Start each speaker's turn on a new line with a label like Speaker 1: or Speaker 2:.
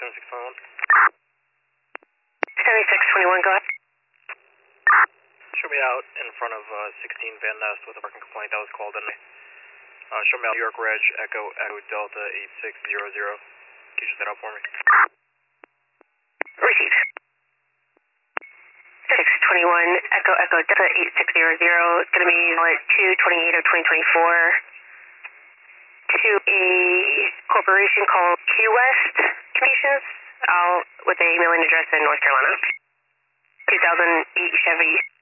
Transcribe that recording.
Speaker 1: 7621.
Speaker 2: 7621, go ahead.
Speaker 1: Show me out in front of 16 Van Ness with a parking complaint that was called in. Show me out New York Reg, Echo Delta 8600. Can you just set up for me?
Speaker 2: Received. 621 Echo Delta 8600. It's going to be at 228 of 2024 to a corporation called Q West Communications with a mailing address in North Carolina. 2008 Chevy